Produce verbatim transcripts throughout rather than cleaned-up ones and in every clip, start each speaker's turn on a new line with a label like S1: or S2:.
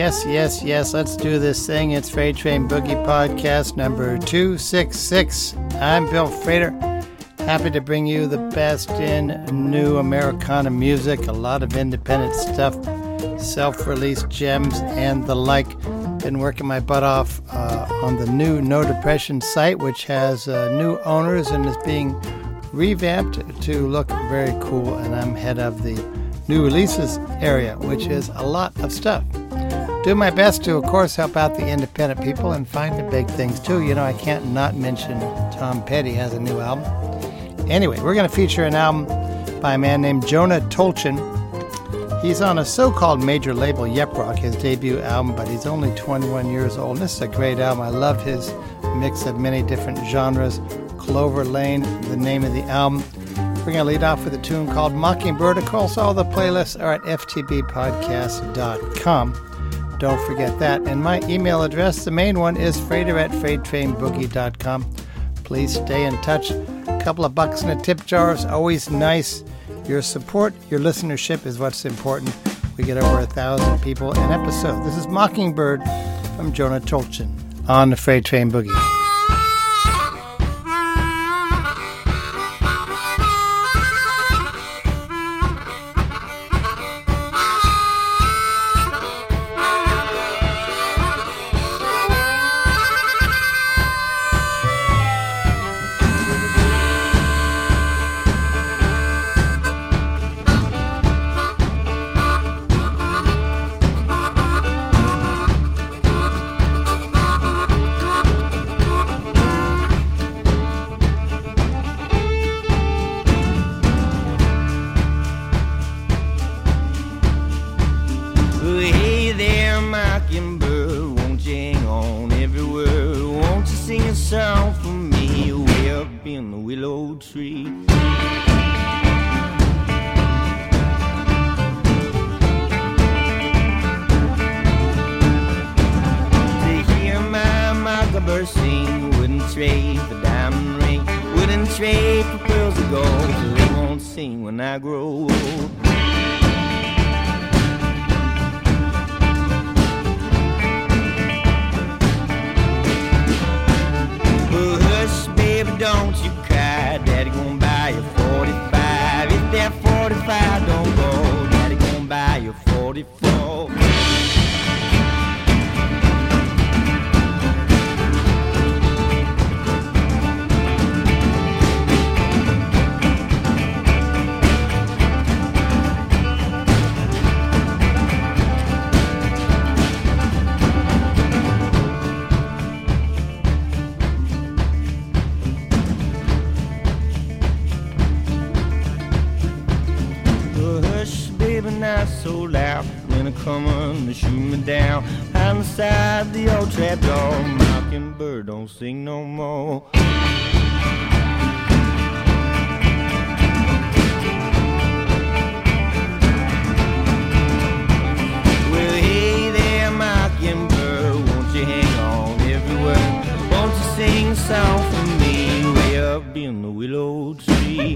S1: Yes, yes, yes, let's do this thing. It's Freight Train Boogie Podcast number two sixty-six. I'm Bill Frater. Happy to bring you the best in new Americana music, a lot of independent stuff, self-released gems, and the like. Been working my butt off uh, on the new No Depression site, which has uh, new owners and is being revamped to look very cool, and I'm head of the new releases area, which is a lot of stuff. Do my best to, of course, help out the independent people and find the big things too. You know, I can't not mention Tom Petty has a new album. Anyway, we're going to feature an album by a man named Jonah Tolchin. He's on a so-called major label, Yep Rock, his debut album, but he's only twenty-one years old. And this is a great album. I love his mix of many different genres. Clover Lane, the name of the album. We're going to lead off with a tune called Mockingbird. Of course, all the playlists are at f t b podcast dot com. Don't forget that. And my email address, the main one, is freighter at freight train boogie dot com. Please stay in touch. A couple of bucks in a tip jar is always nice. Your support, your listenership is what's important. We get over a thousand people an episode. This is Mockingbird from Jonah Tolchin on the Freight Train Boogie.
S2: Sing no more. Well, hey there, Mockingbird, won't you hang on every word? Won't you sing a song for me way up in the willow tree?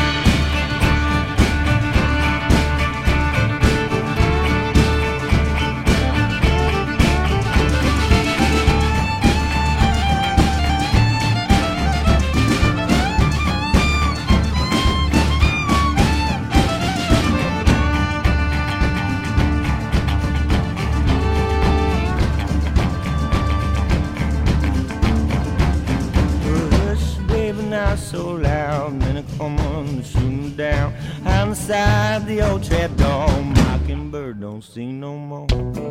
S2: So loud, and then it come on and shoot 'em down. On the side, the old trap door, Mockingbird don't sing no more.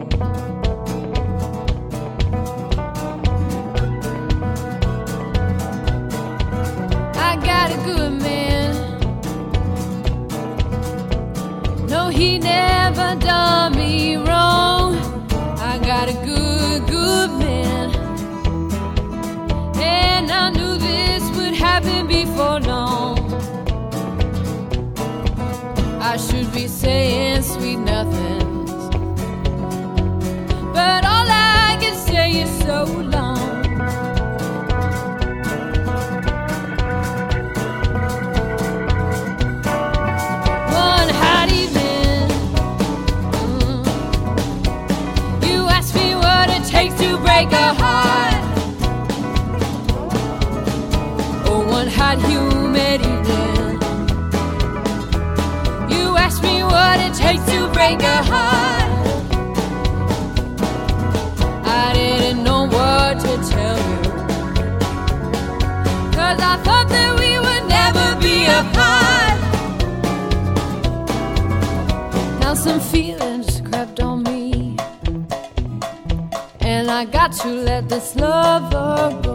S3: I got a good man. No, he never done me wrong. I got a good, good man. And I knew this would happen before long. I should be saying sweet nothings, break a heart. Oh, one hot humid evening, you asked me what it takes to break a heart. I didn't know what to tell you, 'cause I thought that we would never be apart. Now some feelings crept on me, and I got to let this lover go.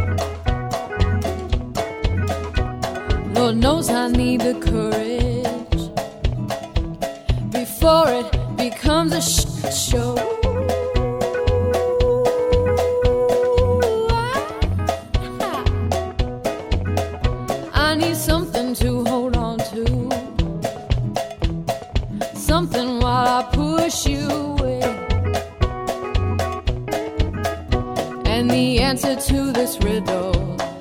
S3: Lord knows I need the courage before it becomes a sh- show. I need something to hold on to, something while I push you away. And the answer to this riddle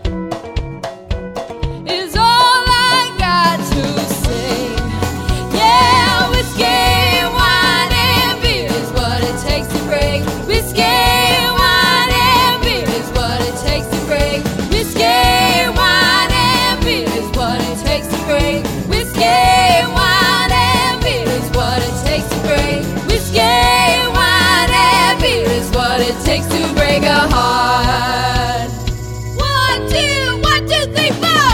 S3: is all I got to say. Yeah, whiskey, wine, and beer is what it takes to break. Whiskey, wine, and beer is what it takes to break. Whiskey, wine, and beer is what it takes to break. Whiskey, wine, and beer is what it takes to break. Whiskey, wine, and beer is what it takes to break a heart. One, two, one, two, three, four.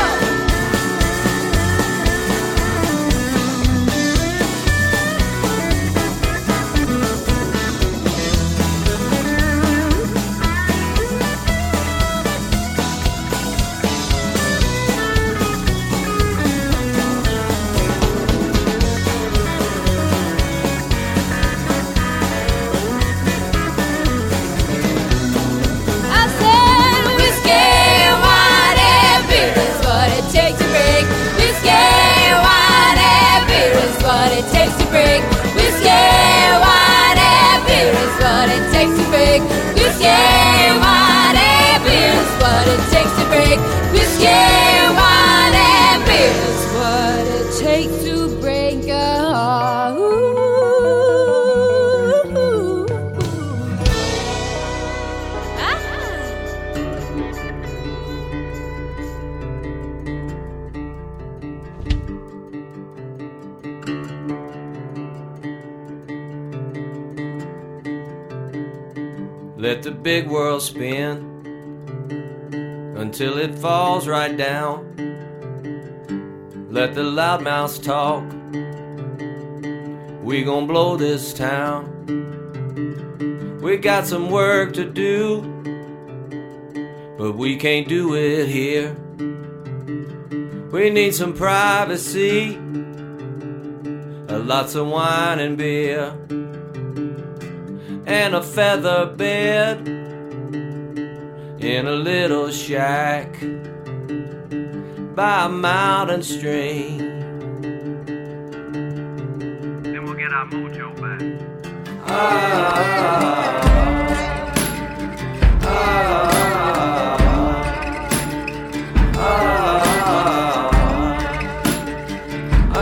S3: I said whiskey, wine, and beer is what it takes to break. Whiskey, wine, and beer is what it takes to break. Whiskey, wine, and beer is what it takes to break. Whiskey, wine, and beer is what it takes to break. Whiskey, wine, and beer is what it takes to break a heart. Ooh. Ah.
S4: Let the big world spin until it falls right down. Let the loudmouths talk. We gon' blow this town. We got some work to do, but we can't do it here. We need some privacy, uh, lots of wine and beer, and a feather bed in a little shack by a mountain stream.
S5: Then we'll get our mojo back.
S4: Ah, ah, ah, ah,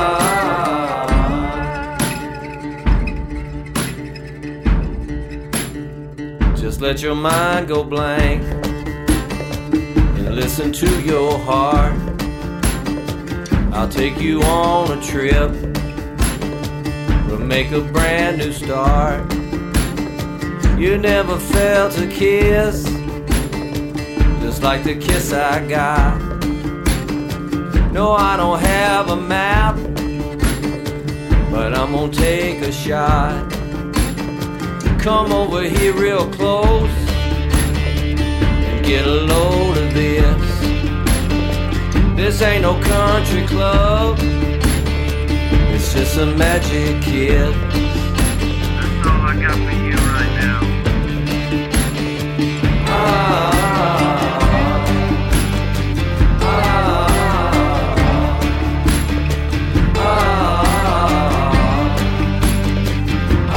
S4: ah. Just let your mind go blank and listen to your heart. I'll take you on a trip. We'll make a brand new start. You never felt a kiss just like the kiss I got. No, I don't have a map, but I'm gonna take a shot. Come over here real close and get a load of this. This ain't no country club, it's just a magic kiss.
S5: That's all I got for you right now.
S4: Ah, ah, ah, ah,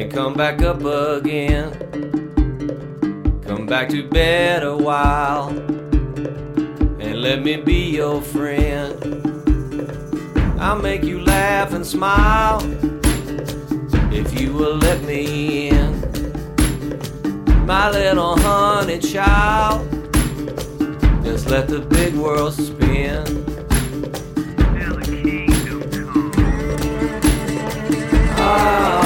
S4: and come back up again. Come back to bed a while and let me be your friend. I'll make you laugh and smile if you will let me in. My little honey child, just let the big world spin.
S5: Feel the kingdom come.
S4: Ah.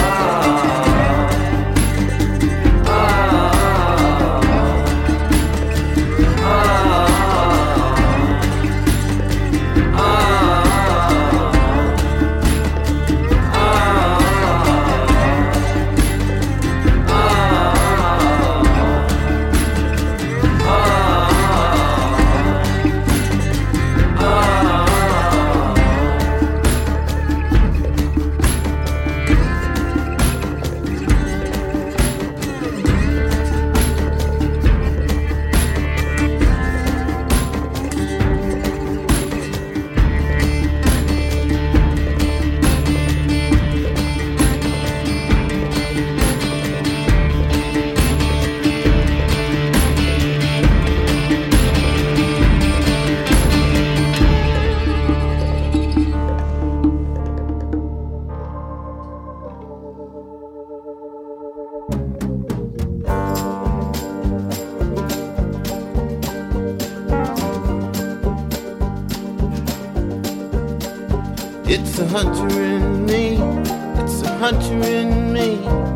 S2: It's a hunter in me, it's a hunter in me.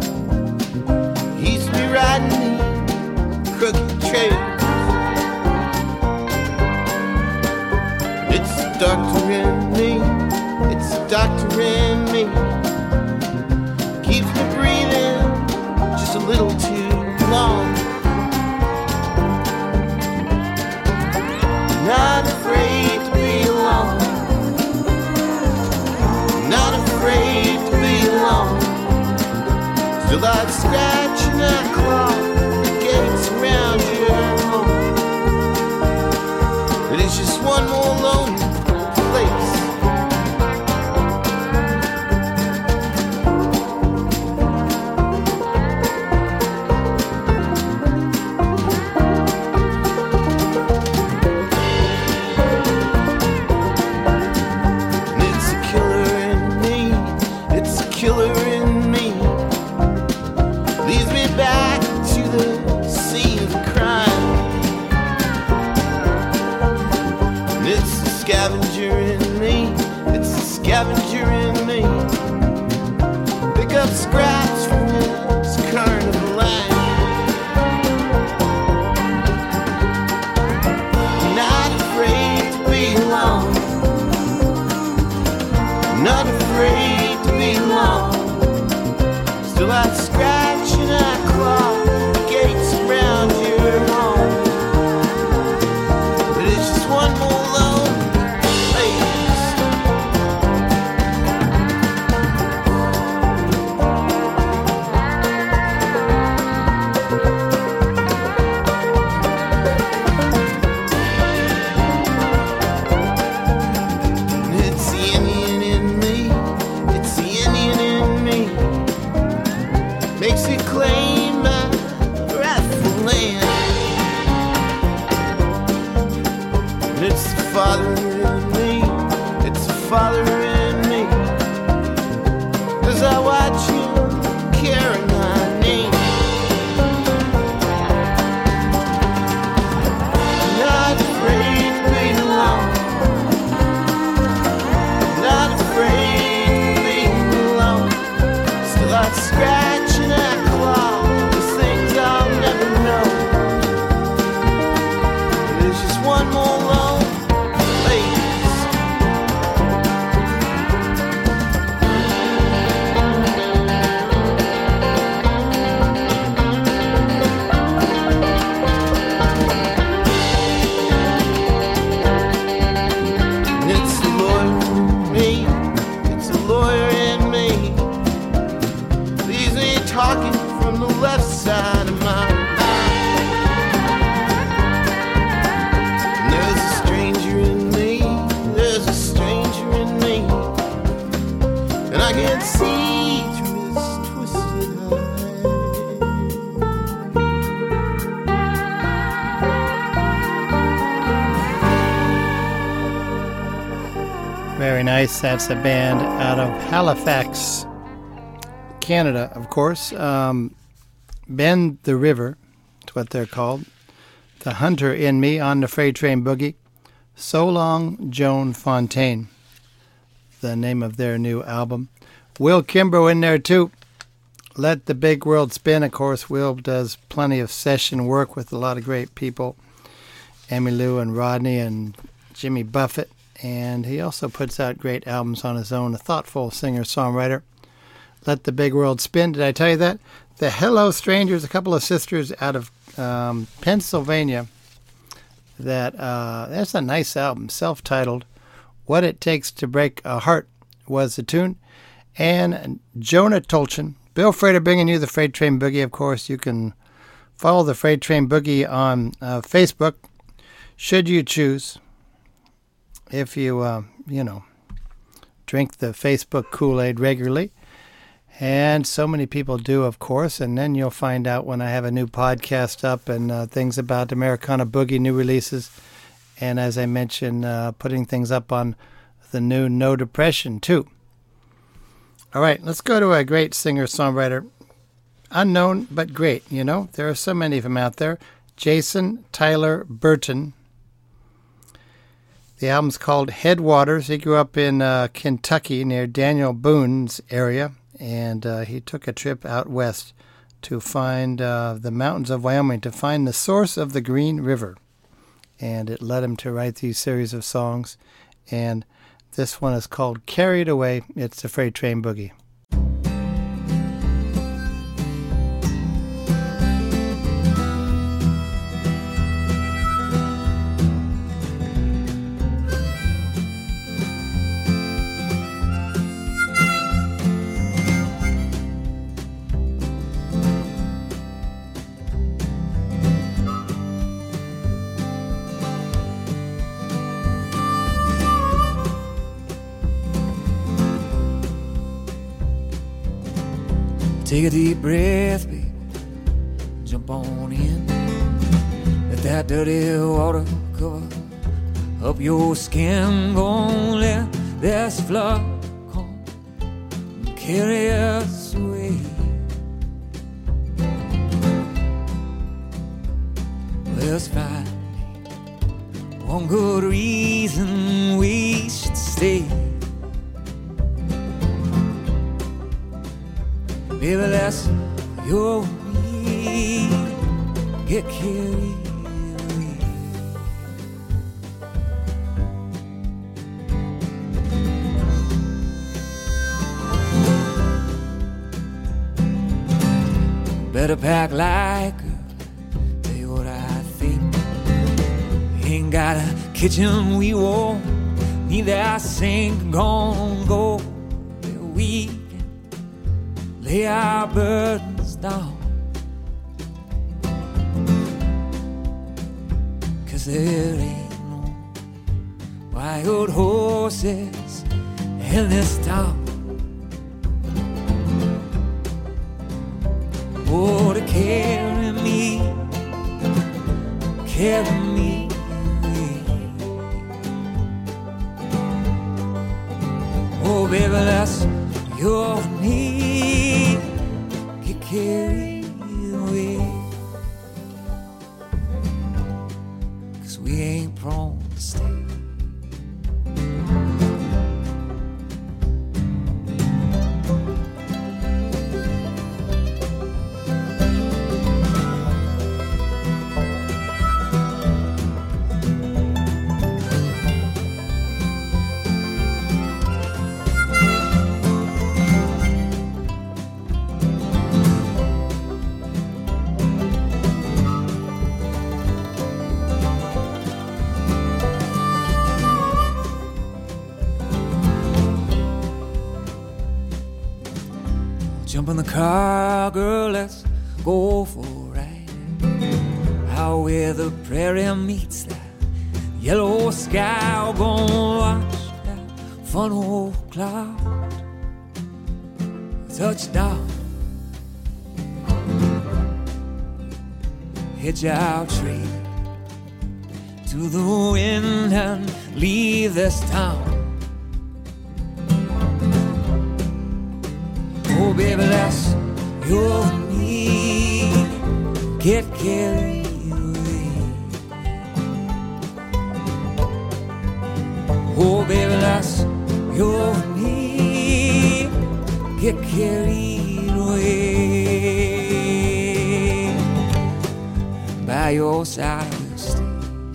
S2: He used to be riding the crooked trails. It's a doctor in me, it's a doctor in me. Keeps me breathing just a little too long. Not afraid to be alone, not afraid to be alone. Still I'd scratch and I'd claw the gates around your home. But it's just one more lonely place. And it's a killer in me, it's a killer in me. Leads me back to the scene of crime. And it's a scavenger in me, it's a scavenger in me. Pick up scraps from this carnival line. Not afraid to be alone, not afraid to be alone. Still I'd scratch and I'd claw the gates around your home. But it's just one more lonely place. And it's the Indian in me, it's the Indian in me. Makes me claim my rightful land. And it's the father in me, it's the father in me. As I watch you carry my name. Not afraid to be alone, not afraid to be alone. Still I'd scratch and I'd claw the things I'll never know. There's just one more lone place. And it's the lawyer in me, it's the lawyer in me. Leaves me talking from the left side of my mind. And there's a stranger in me, there's a stranger in me. And I can't see through his twisted
S1: nice. That's a band out of Halifax, Canada, of course. Um, Bend the River, that's what they're called. The Hunter in Me on the Freight Train Boogie. So Long, Joan Fontaine, the name of their new album. Will Kimbrough in there too. Let the Big World Spin. Of course, Will does plenty of session work with a lot of great people. Emmylou and Rodney and Jimmy Buffett. And he also puts out great albums on his own. A thoughtful singer-songwriter. Let the Big World Spin. Did I tell you that? The Hello Strangers, a couple of sisters out of um, Pennsylvania. That uh, that's a nice album, self-titled. What It Takes to Break a Heart was the tune. And Jonah Tolchin. Bill Frater bringing you the Freight Train Boogie. Of course, you can follow the Freight Train Boogie on uh, Facebook, should you choose. If you, uh, you know, drink the Facebook Kool-Aid regularly. And so many people do, of course. And then you'll find out when I have a new podcast up and uh, things about Americana Boogie, new releases. And as I mentioned, uh, putting things up on the new No Depression, too. All right, let's go to a great singer-songwriter. Unknown, but great, you know. There are so many of them out there. Jason Tyler Burton. The album's called Headwaters. He grew up in uh, Kentucky near Daniel Boone's area, and uh, he took a trip out west to find uh, the mountains of Wyoming, to find the source of the Green River. And it led him to write these series of songs. And this one is called Carried Away. It's the Freight Train Boogie.
S6: Take a deep breath, baby. Jump on in. Let that dirty water cover up your skin. Gonna let this flood come and carry us away. Let's find one good reason we should stay. Baby, let's you and me get carried away. Better pack like a, tell you what I think. Ain't got a kitchen we won't need that sink. Gonna go where we lay our burdens down, 'cause there ain't no wild horses in this town. Oh, to carry me, carry me away. Oh, baby, that's your need. Get carried away, 'cause we ain't prone to stay. Jump in the car, girl, let's go for a ride. Out where the prairie meets that yellow sky. We're gonna watch that funnel cloud touch down. Hitch our trailer to the wind and leave this town. Oh, baby, that's you and me get carried away. Oh, baby, that's you and me get carried away by your side of the stage.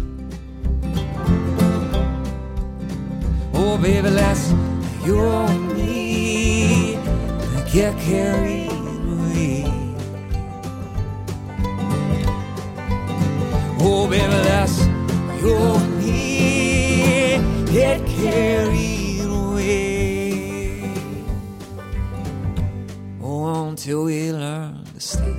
S6: Oh, baby, let's you and me get carried away. Oh, baby, let's you and me get carried away. Oh, until we learn to stay.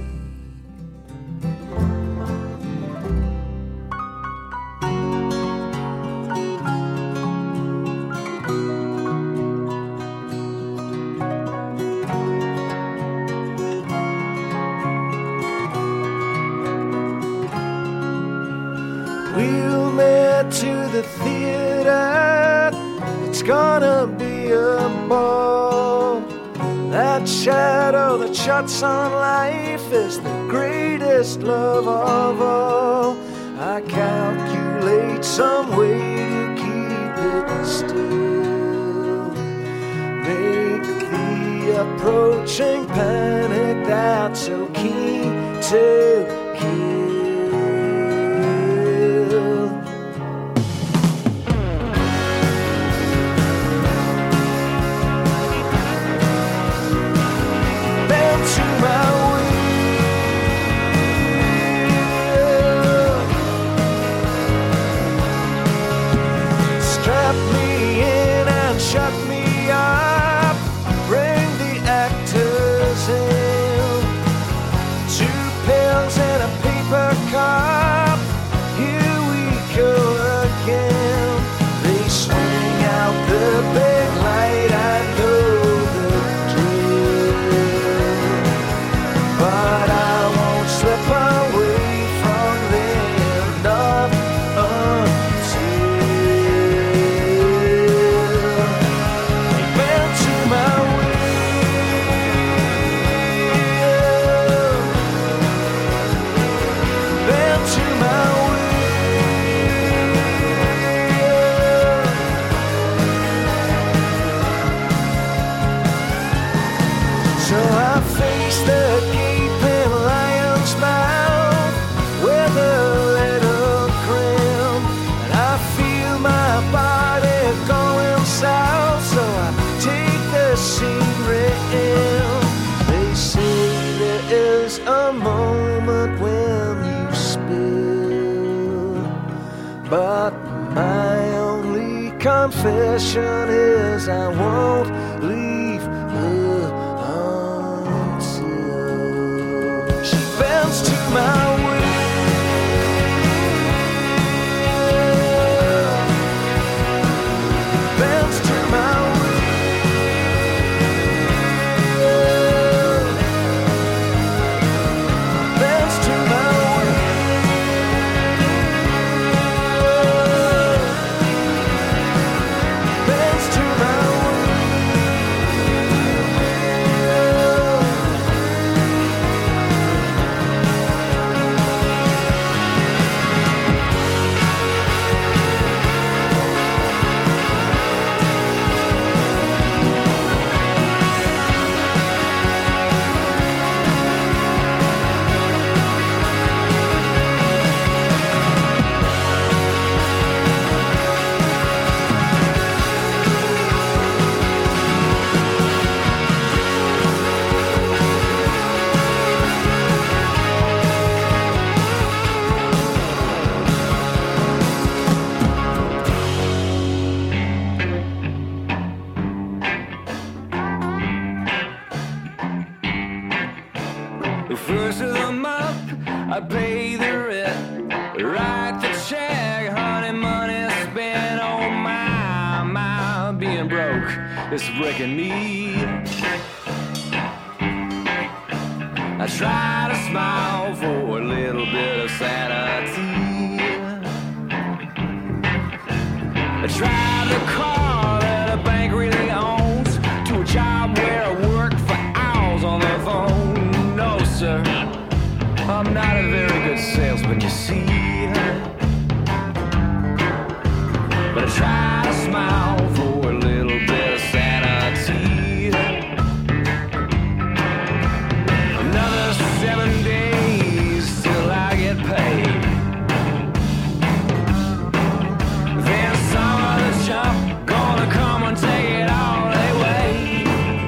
S2: We'll meet to the theater. It's gonna be a ball. That shadow that shuts on life is the greatest love of all. I calculate some way to keep it still. Make the approaching panic that's so keen to kill. Shut me up, bring the actors in. Two pills and a paper cup, here we go again. They swing out the big light, I know the drill. But I won't slip away from them, not until confession is I won't leave her until she bends to my will, bends to my will, bends to my
S6: First of the month, I pay the rent, write the check, honey, money spent. Oh my, my, being broke is breaking me. I try to smile for a little bit of sanity. I try to call that a bank really owns, to a job where I work for hours. sir. I'm not a very good salesman, you see. But I try to smile for a little bit of sanity. Another seven days till I get paid. Then some other chump gonna come and take it all away.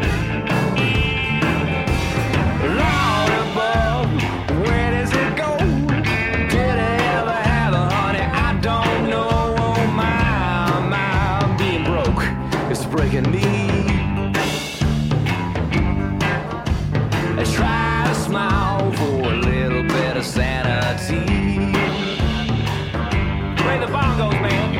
S6: Lord above, where does it go? Did it ever have a honey? I don't know. Oh my, my, being broke is breaking me. I try to smile for a little bit of sanity. Play the bongos, man.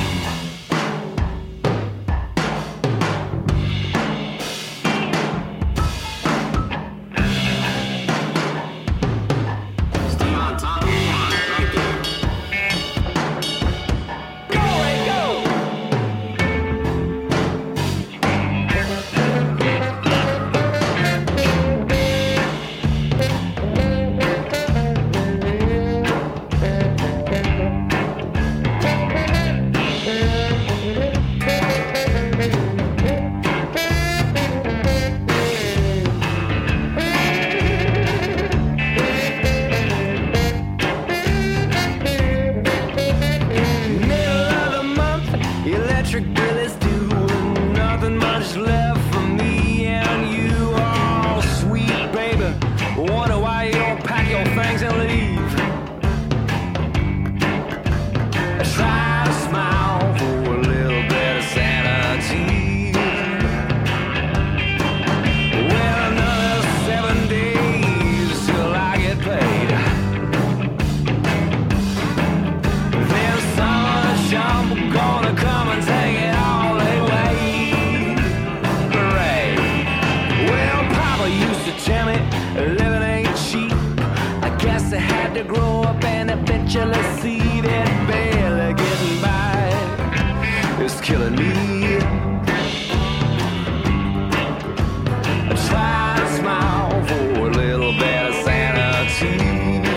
S6: Go away, go! Middle of the month, electric bill is due, and nothing much left for me and you. Oh, sweet baby, wonder why you don't pack your things and leave. I try to smile for a little bit of sanity. Well, another seven days till I get paid. Then some other chump gonna come and take it all away. Hooray. Well, Papa used to tell me living ain't cheap. I guess I had to grow up and eventually see that barely getting by is killing me. I try to smile for a little bit of sanity.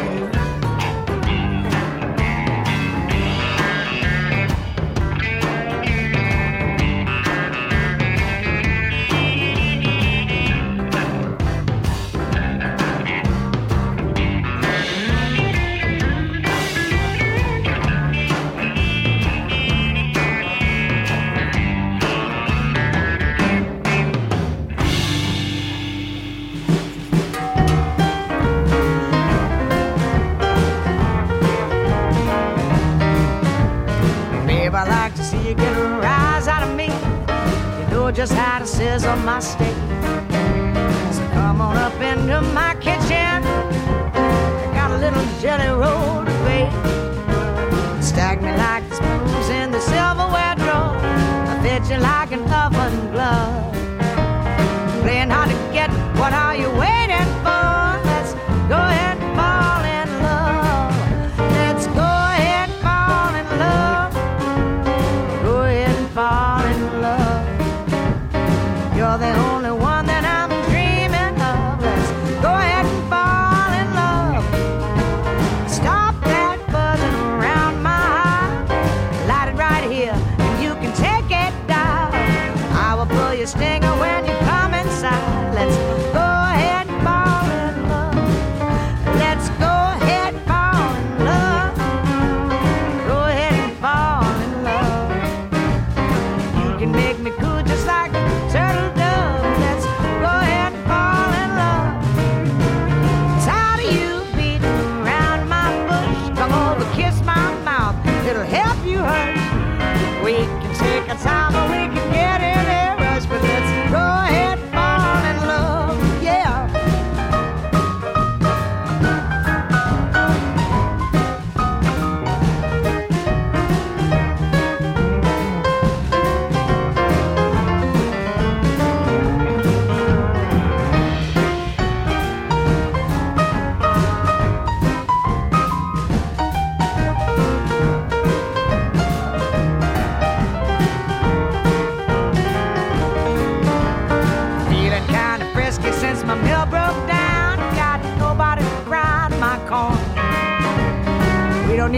S7: Babe, I like to see you get a rise out of me. You know just how to sizzle my steak. So come on up into my kitchen. I got a little jelly roll to bake. Stack me like the spoons in the silverware drawer. I fit you like an oven glove. Playing hard to get, what are you waiting for? Let's go ahead and fall in love. Let's go ahead and fall in love. Go ahead and fall in love. You're the only one that I'm dreaming of. Let's go ahead.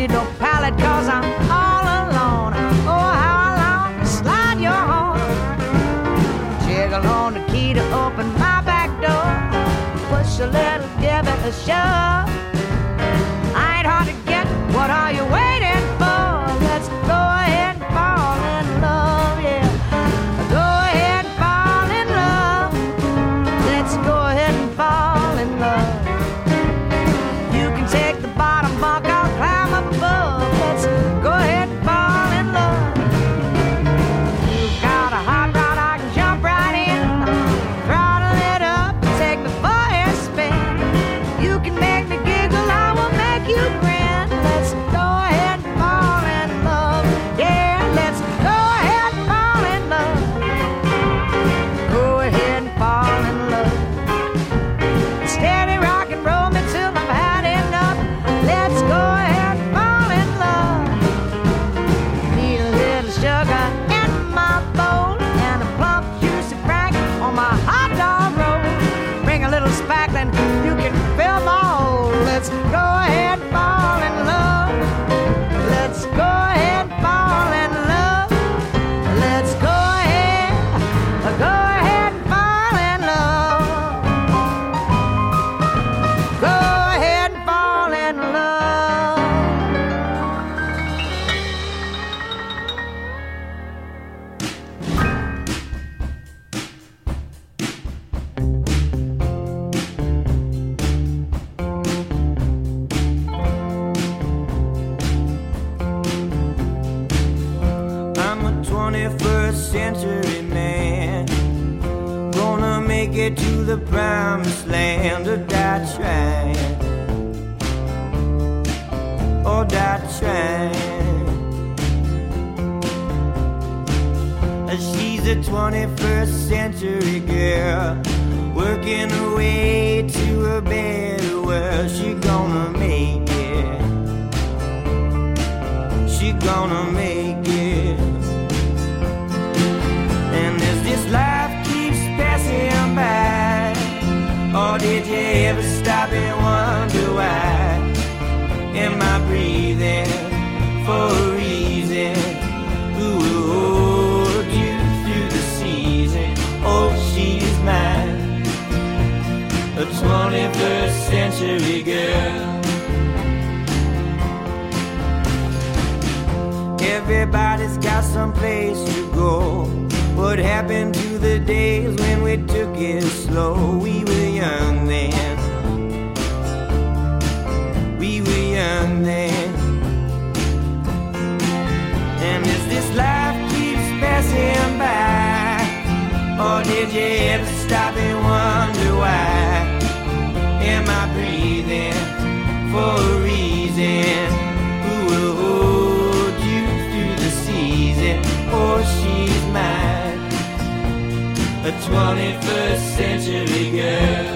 S7: need no pallet, cause I'm all alone. Oh, how I long to slide your horn. Jiggle on the key to open my back door. Push a little, give it a shove. I ain't hard to get, what are you waiting for? Let's go ahead and fall in love, yeah. Go ahead and fall in love. Let's go ahead and fall in love. You can take the bottom bunk, I'll climb up above. Let's go ahead and fall in love. You've got a hot rod, I can jump right in. Throttle it up, take me for a spin. You can make me giggle, I will make you grin. Let's go ahead and fall in love. Yeah, let's go ahead and fall in love. Go ahead and fall in love. Steady rock and roll me till I've had enough. Let's go ahead and fall in love. Need a little sugar in my bowl and a plump juicy crack on my hot dog roll. Bring a little spackling, you can fill my hole. Let's go ahead and fall in love. Let's go ahead and fall in love. Let's go ahead, go ahead and fall in love. Go ahead and fall in love.
S2: I'm a twenty-first century man, gonna make it to the promised land, or die trying, or die trying. She's a twenty-first century girl, working her way to a better world. She gonna make it, she gonna make it. And as this life keeps passing by, or did you ever stop and wonder why? Am I breathing for a reason? Who will hold you through the season? Oh, she's mine, a twenty-first century girl. Everybody's got some place to go. What happened to the days when we took it slow? We were young then, we were young then. And as this life keeps passing by, or did you ever stop and wonder why? Am I breathing for a reason? Who will hold you through the season? Oh, she's mine, a twenty-first century girl.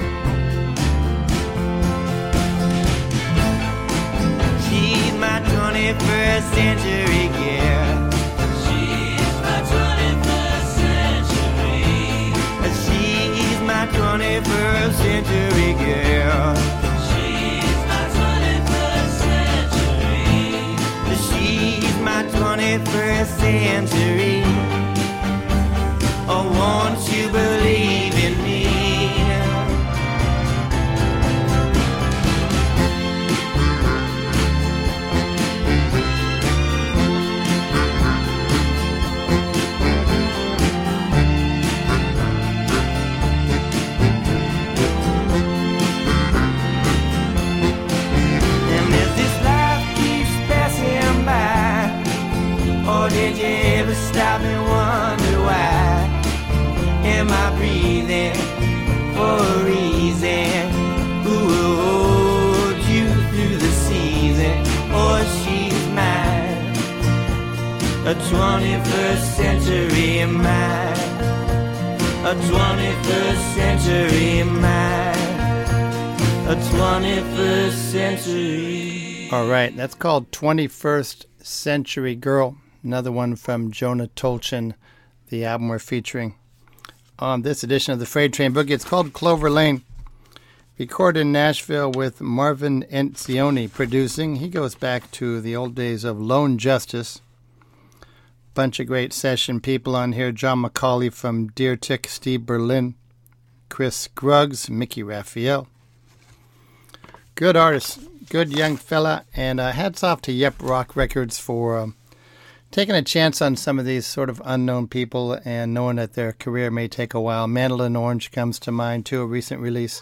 S2: She's my twenty-first century girl. She's my twenty-first century. She's my twenty-first century girl. She's my twenty-first century. She's my twenty-first century. Oh, won't you believe in me? And as this life keeps passing by, or did you ever stop and wonder why? Am I breathing for a reason? Who will hold you through the season? Oh, she's mine, a twenty-first century mine, a twenty-first century mine, a twenty-first century.
S1: All right, that's called twenty-first Century Girl, another one from Jonah Tolchin, the album we're featuring on this edition of the Freight Train Boogie. It's called Clover Lane. Recorded in Nashville with Marvin Encioni producing. He goes back to the old days of Lone Justice. Bunch of great session people on here. John McCauley from Deer Tick, Steve Berlin, Chris Scruggs, Mickey Raphael. Good artist, good young fella, and uh, hats off to Yep Rock Records for um, taking a chance on some of these sort of unknown people and knowing that their career may take a while. Mandolin Orange comes to mind too, a recent release.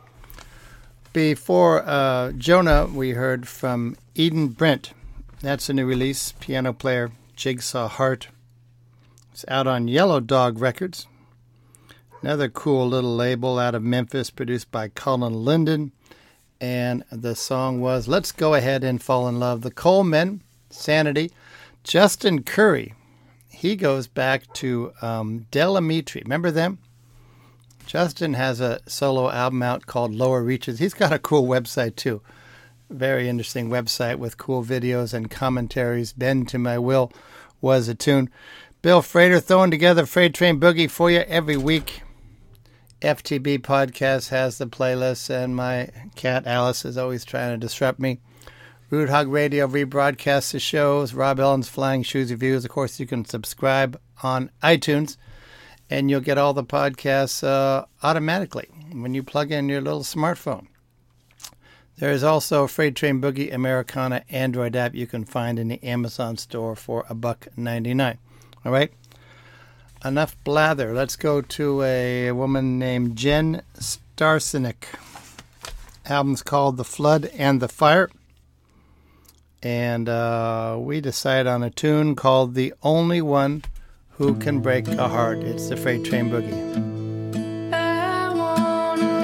S1: Before uh, Jonah, we heard from Eden Brent. That's a new release, piano player, Jigsaw Heart. It's out on Yellow Dog Records. Another cool little label out of Memphis, produced by Colin Linden. And the song was Let's Go Ahead and Fall in Love. The Colemen, Sanity. Justin Curry, he goes back to um, Del Amitri. Remember them? Justin has a solo album out called Lower Reaches. He's got a cool website, too. Very interesting website with cool videos and commentaries. Bend to My Will was a tune. Bill Frater throwing together Freight Train Boogie for you every week. F T B Podcast has the playlist, and my cat Alice is always trying to disrupt me. Root Hog Radio rebroadcasts the shows. Rob Ellen's Flying Shoes Reviews. Of course, you can subscribe on iTunes, and you'll get all the podcasts uh, automatically when you plug in your little smartphone. There is also Freight Train Boogie Americana Android app you can find in the Amazon store for a buck ninety-nine. All right? Enough blather. Let's go to a woman named Jen Starsinik. Album's called The Flood and the Fire. And uh, we decided on a tune called The Only One Who Can Break a Heart. It's the Freight Train Boogie.
S3: I wanna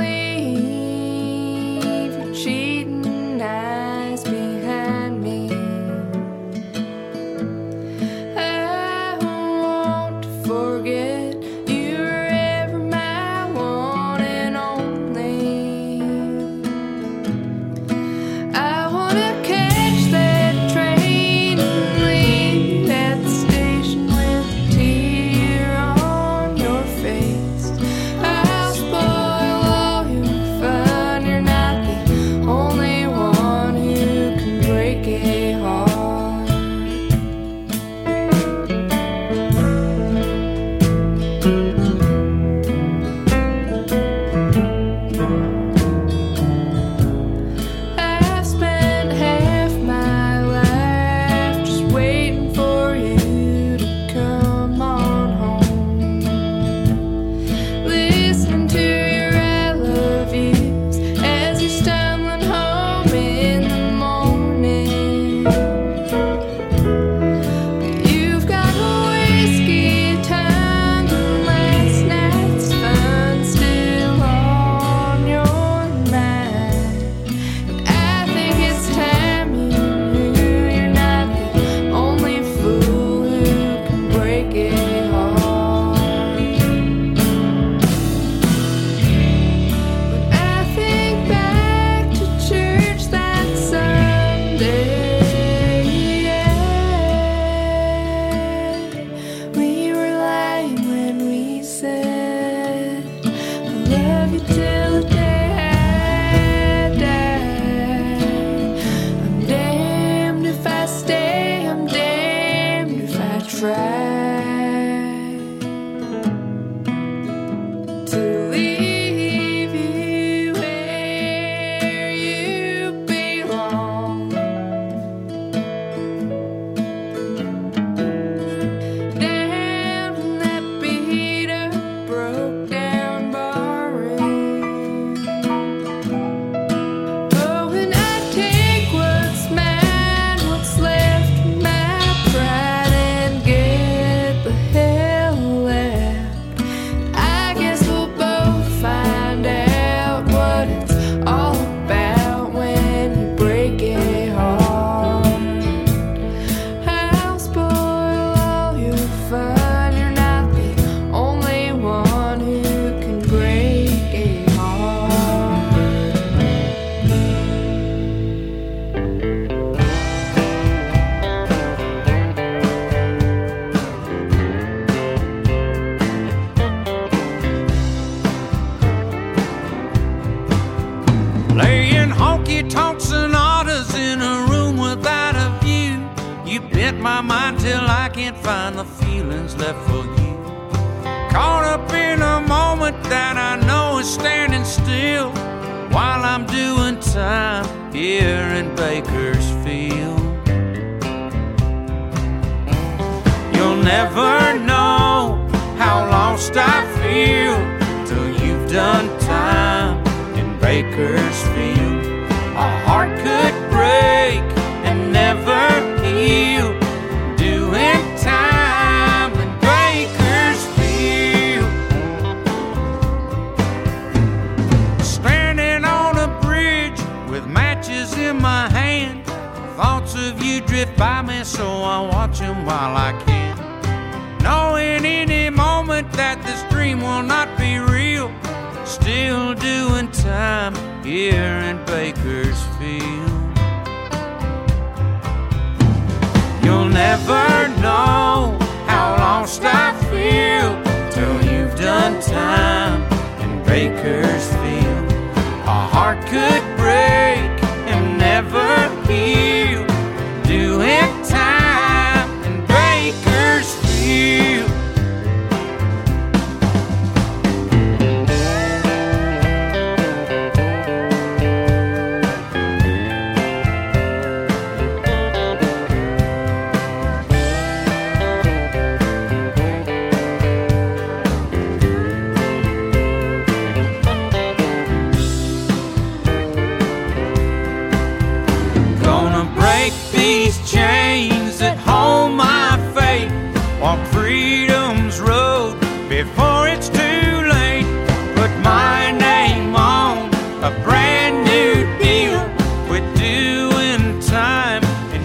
S3: leave your cheating eyes behind me. I want to forget you were ever my one and only. I wanna catch that train and leave at the station with a tear on your face.
S6: honky-tonk sonatas in a room without a view. You bent my mind till I can't find the feelings left for you. Caught up in a moment that I know is standing still while I'm doing time here in Bakersfield. You'll never know how lost I feel till you've done time in Bakersfield. A heart could break and never heal, doing time in Bakersfield. Standing on a bridge with matches in my hand, thoughts of you drift by me, so I watch them while I can. Knowing any moment that this dream will not be real, still doing time here in Bakersfield. You'll never know how lost I feel till you've done time in Bakersfield. A heart could break and never heal, doing time in Bakersfield. Chains that hold my fate, walk freedom's road before it's too late. Put my name on a brand new deal, quit doing time in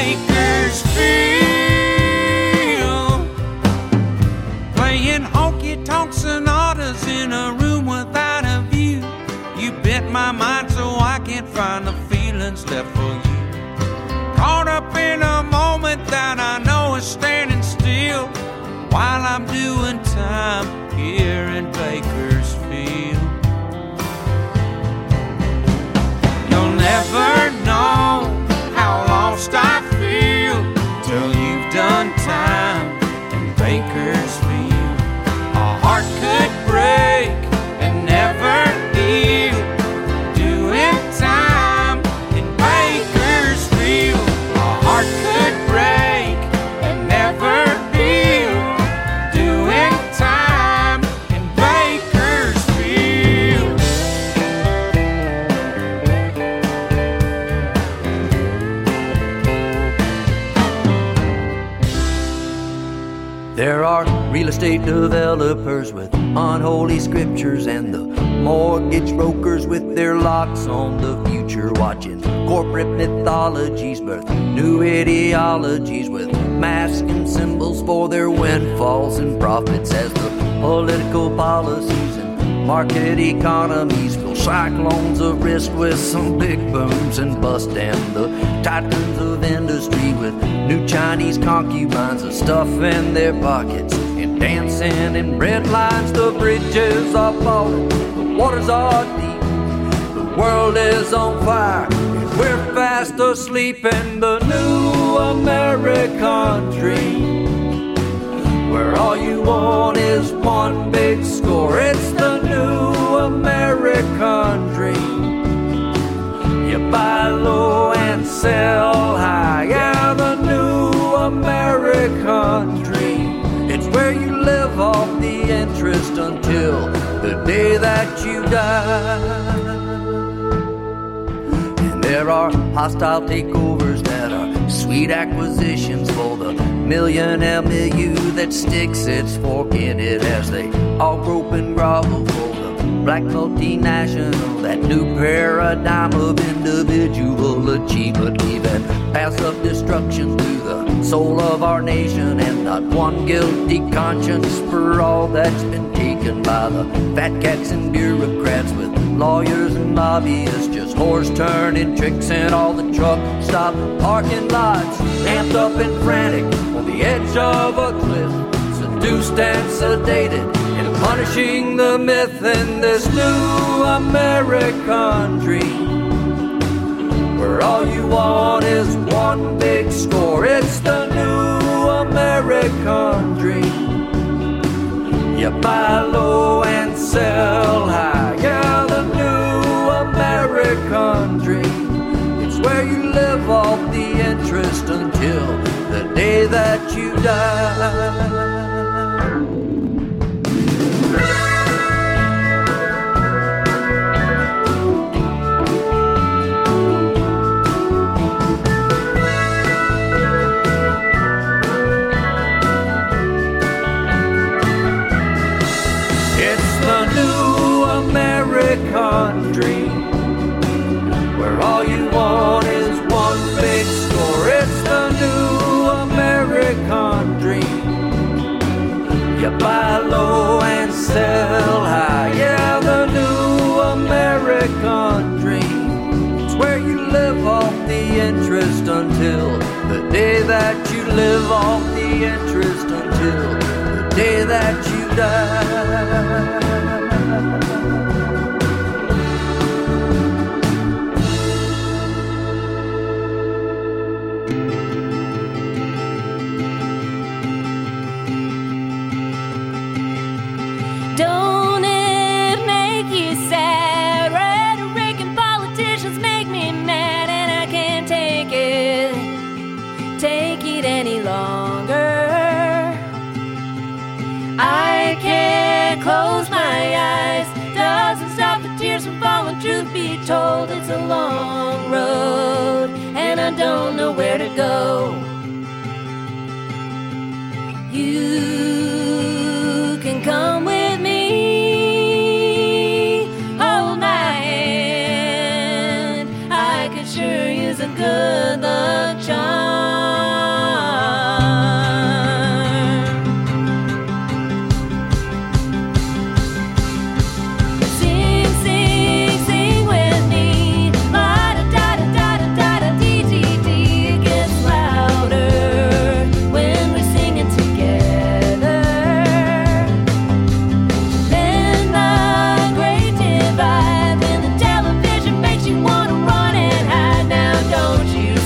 S6: Bakersfield. Playing honky-tonk sonatas in a room without a view. You bent my mind so I can't find the feelings left for you. Caught up in a moment that I know is standing still while I'm doing time here in Bakersfield. You'll never know how lost I feel till you've done time in Bakersfield. A heart could break and never heal, doing time in Bakersfield. Heart could break and never heal, doing time in Bakersfield.
S8: There are real estate developers with unholy scriptures, and the mortgage brokers with their locks on the future, watching corporate mythologies birth new ideologies with masks and symbols for their windfalls and profits, as the political policies and market economies fill cyclones of risk with some big booms and bust, and the titans of industry with new Chinese concubines of stuff in their pockets and dancing in bread lines. The bridges are falling, the waters are deep, the world is on fire, we're fast asleep in the new American dream, where all you want is one big score. It's the new American dream. You buy low and sell high. Yeah, the new American dream. It's where you live off the interest until the day that you die. There are hostile takeovers that are sweet acquisitions for the millionaire milieu that sticks its fork in it, as they all grope and grovel for the black multinational, that new paradigm of individual achievement, leaving paths of destruction through the soul of our nation, and not one guilty conscience for all that's been taken by the fat cats and bureaucrats with lawyers and lobbyists, just horse turning tricks in all the truck stop parking lots, amped up and frantic on the edge of a cliff, seduced and sedated, and punishing the myth in this new American dream. American dream. It's where you live off the interest until the day that you die. American dream, where all you want is one big score. It's the new American dream. You buy low and sell high. Yeah, the new American dream. It's where you live off the interest until the day that you live off the interest until the day that you die.
S3: Don't it make you sad? Rhetoric and politicians make me mad, and I can't take it, take it any longer. I can't close my eyes, doesn't stop the tears from falling. Truth be told, it's a long road, and I don't know where to go. You can come with me, hold my hand. I could sure use a good luck charm. Sing, sing, sing with me. La da da da da da da da dee dee dee. It gets louder when we're singing together. Then the great divide, when the television makes you wanna run and hide. Now don't you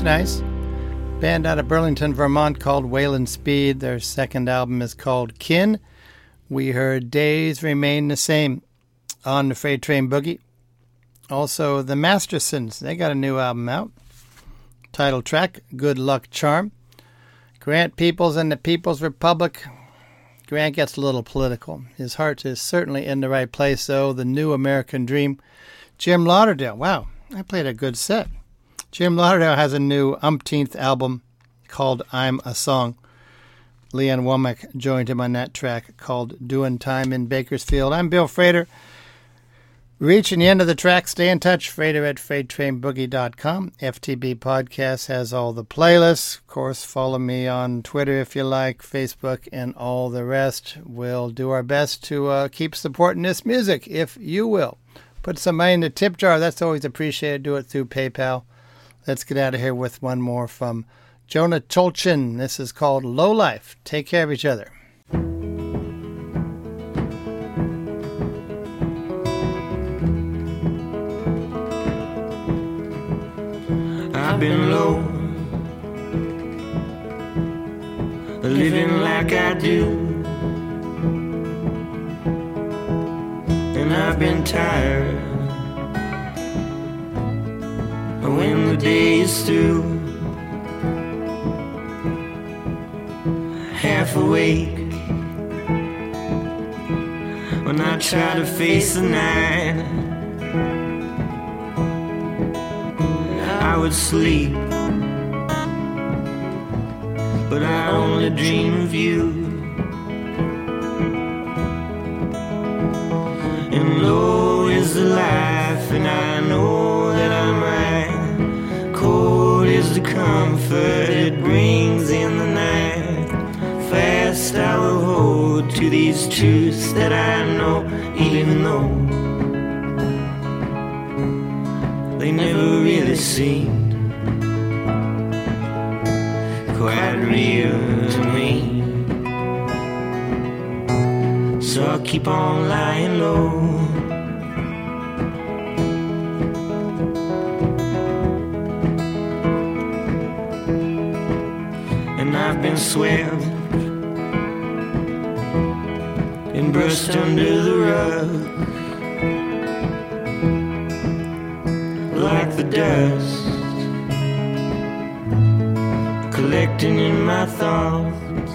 S1: nice. Band out of Burlington, Vermont called Wayland Speed. Their second album is called Kin. We heard Days Remain the Same on the Freight Train Boogie. Also, the Mastersons, they got a new album out. Title track, Good Luck Charm. Grant Peoples and the People's Republic. Grant gets a little political. His heart is certainly in the right place, though. The New American Dream. Jim Lauderdale. Wow, I played a good set. Jim Lauderdale has a new umpteenth album called I'm a Song. Leanne Womack joined him on that track called Doing Time in Bakersfield. I'm Bill Frater. Reaching the end of the track, stay in touch. Frater at freight train boogie dot com. F T B Podcast has all the playlists. Of course, follow me on Twitter if you like, Facebook, and all the rest. We'll do our best to uh, keep supporting this music, if you will. Put some money in the tip jar. That's always appreciated. Do it through PayPal. Let's get out of here with one more from Jonah Tolchin. This is called Low Life. Take care of each other.
S2: I've been low, living like I do, and I've been tired when the day is through, half awake when I try to face the night. I would sleep, but I only dream of you. And low is the life, and I know that I'm right. Cold is the comfort it brings in the night. Fast I will hold to these truths that I know, even though they never really seemed quite real to me. So I'll keep on lying low. And I've been swept and brushed under the rug like the dust collecting in my thoughts.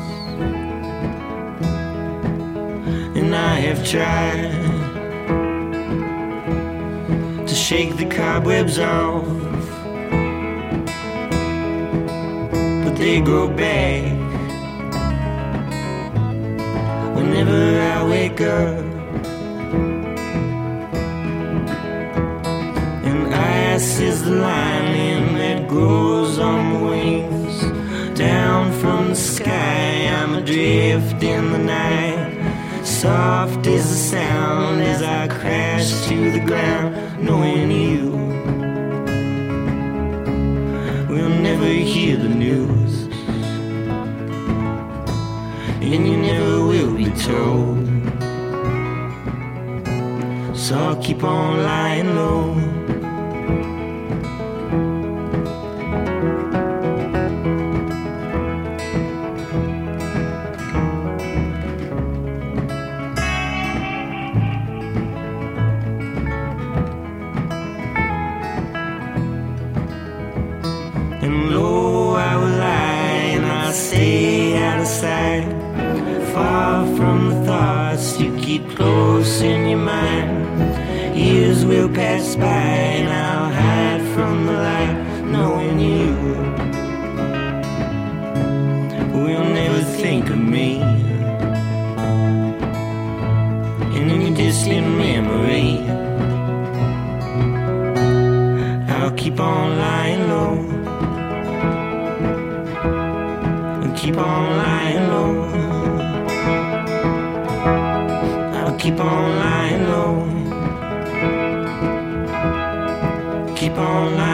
S2: And I have tried to shake the cobwebs off, but they grow back whenever I wake up. Ice is the lining that grows on wings down from the sky. I'm adrift in the night. Soft is the sound as I crash to the ground, knowing you will never hear the news, and you never will be told. So I'll keep on lying low. In your mind, years will pass by, and I'll hide from the light, knowing you will never think of me. And in your distant memory, I'll keep on lying low, and keep on lying low. Keep on lying low. Keep on lying.